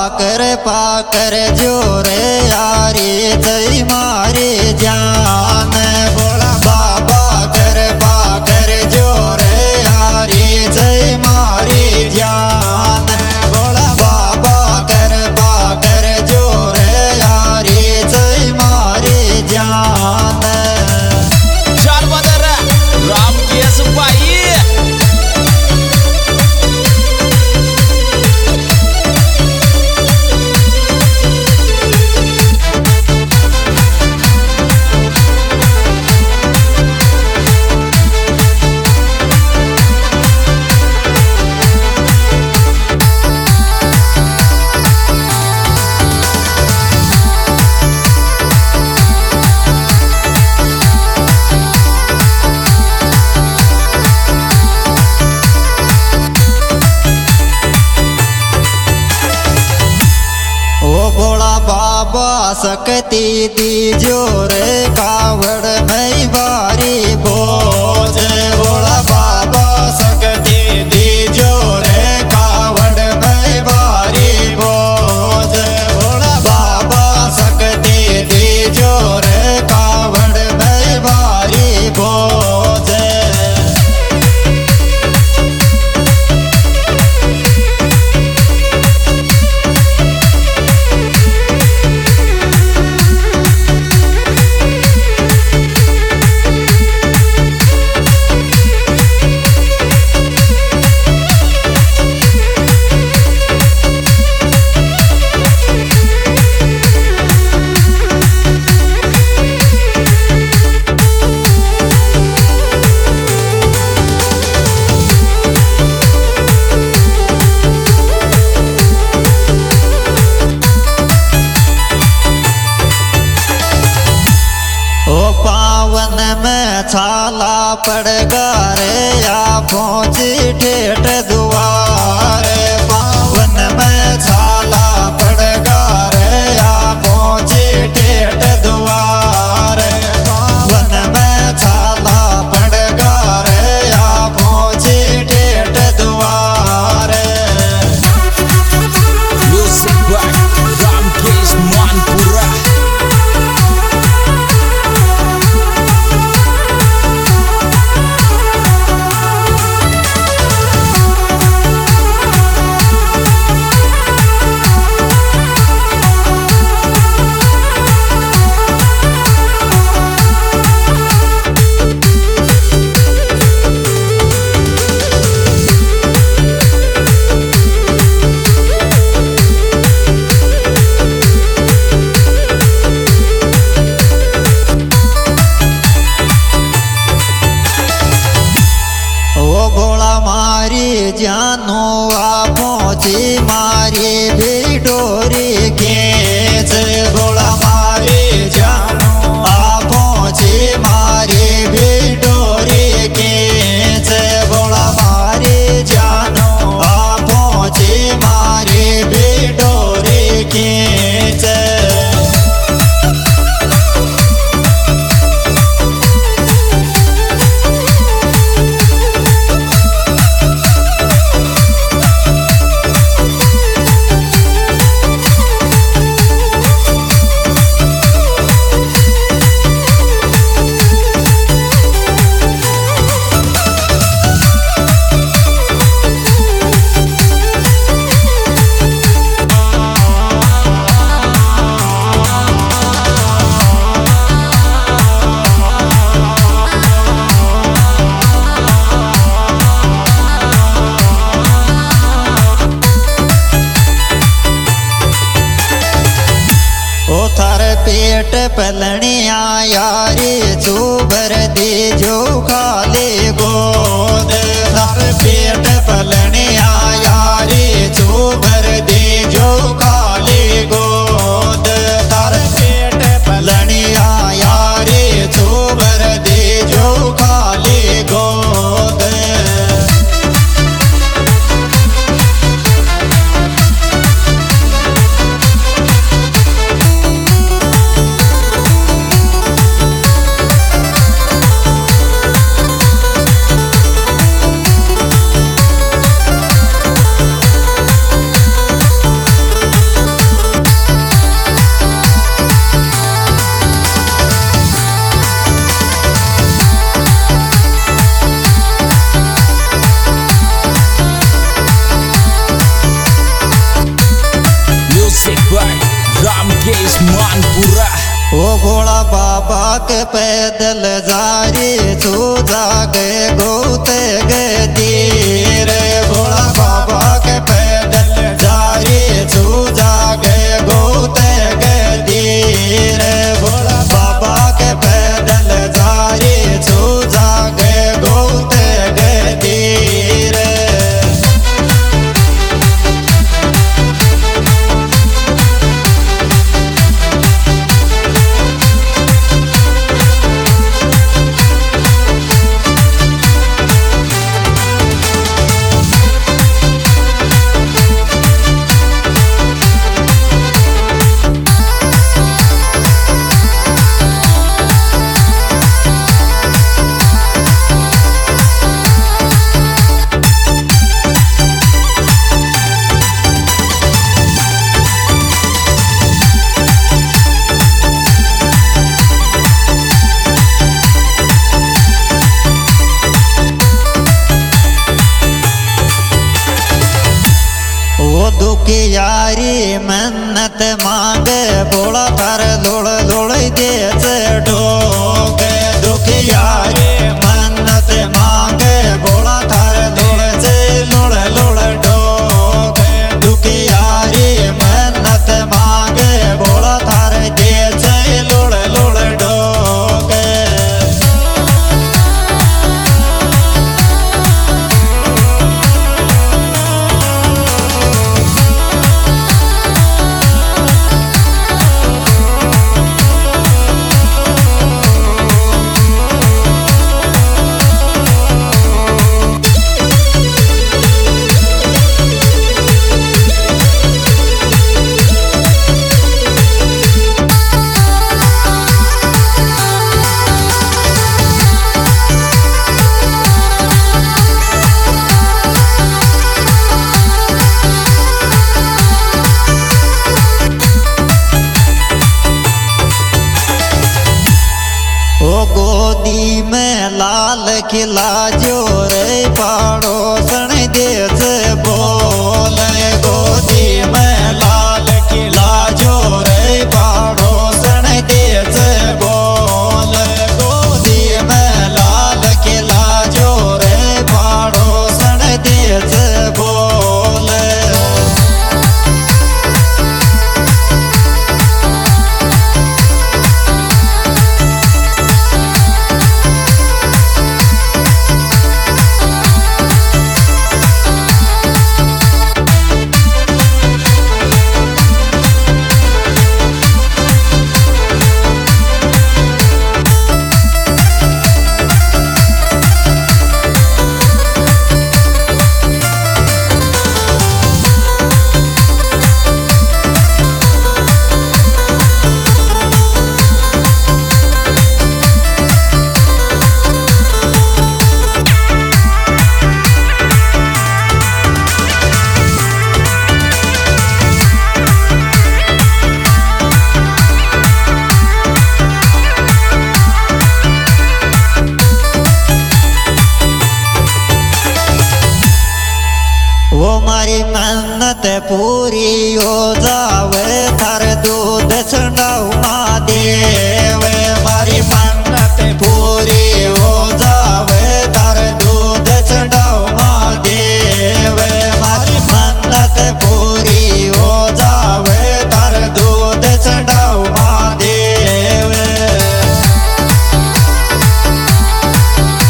कृपा कर जो रे यारी जय मारी जान। भोला बाबा कृपा कर जो रे यारी जय मारी जान। भोला बाबा कृपा कर जो रे यारी जय मारी जान। जानवर राम केस भाई सकती दी जोरे कावड़ में बारी बोझ। भोला बाबा सकती दी जोरे कावड़ में बारी बोझ। भोला बाबा सकती दी जोरे कावड़ में बारी बोझ। पावन में छाला पड़गा रे या पहुँची ठेठ दुआरे। पावन में छाला पड़गा रे या पहुँची ठेठ दुआरे। पावन में छाला पड़गा रे या पहुँची ठेठ दुआरे। Music by Ramkesh Manpura. जानो आ पहुँची मारी भी डोरी खींच। भोला मारी जानो आ पहुँची मारी भी डोरी खींच। भोला मारी जानो आ पहुँची मारी भी डोरी खींच। पेट पलनिया यारी चूबर दी जो खाली गोद। थार पेट पलनिया यारी चूबर दी जो खाली गोद। थार पेट पलनिया यारी चूबर दी जो खाली गोद। बाबा के पैदल जा रे छू जागे गोते गदीर भोला बाबा के पैदल जा रे छू जागे गोते गदीर भोला बाबा के पैदल जा रे छू जागे गोते गदीर दुखियारी मन्नत मांगे बोला पर लोड़ लोड़ दे ढोक दुखियारी मन्नत मांगे बोला कर लोड़ से लोड़ लोड़ ढोक दुखियारी मन्नत मांगे बोला थार दे से लोड़ लोड़ ढोक गोदी में लाल किला जोरे पड़ोसन देश बोल गोदी में लाल किला जोरे पड़ोसन देश बोल गोदी में लाल किला जोरे पड़ोसन देश बोल वो मारी मन्नत पूरी हो जावे थार दूध चढ़ाऊ